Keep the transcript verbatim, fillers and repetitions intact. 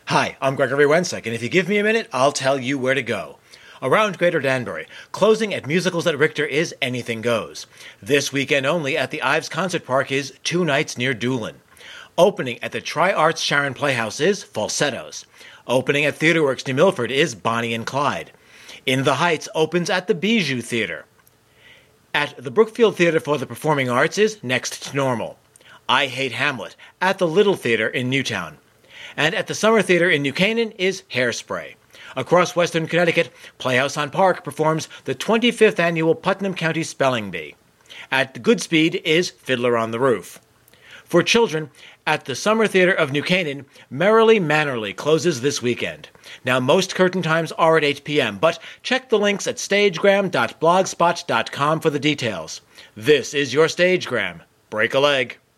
Hi, I'm Gregory Wensek, and if you give me a minute, I'll tell you where to go. Around Greater Danbury, closing at Musicals at Richter is Anything Goes. This weekend only at the Ives Concert Park is Two Nights Near Doolin. Opening at the Tri-Arts Sharon Playhouse is Falsettos. Opening at TheatreWorks New Milford is Bonnie and Clyde. In the Heights opens at the Bijou Theater. At the Brookfield Theater for the Performing Arts is Next to Normal. I Hate Hamlet at the Little Theater in Newtown. And at the Summer Theater in New Canaan is Hairspray. Across Western Connecticut, Playhouse on Park performs the twenty-fifth Annual Putnam County Spelling Bee. At the Goodspeed is Fiddler on the Roof. For children, at the Summer Theater of New Canaan, Merrily Mannerly closes this weekend. Now, most curtain times are at eight p.m., but check the links at stagegram dot blogspot dot com for the details. This is your Stagegram. Break a leg.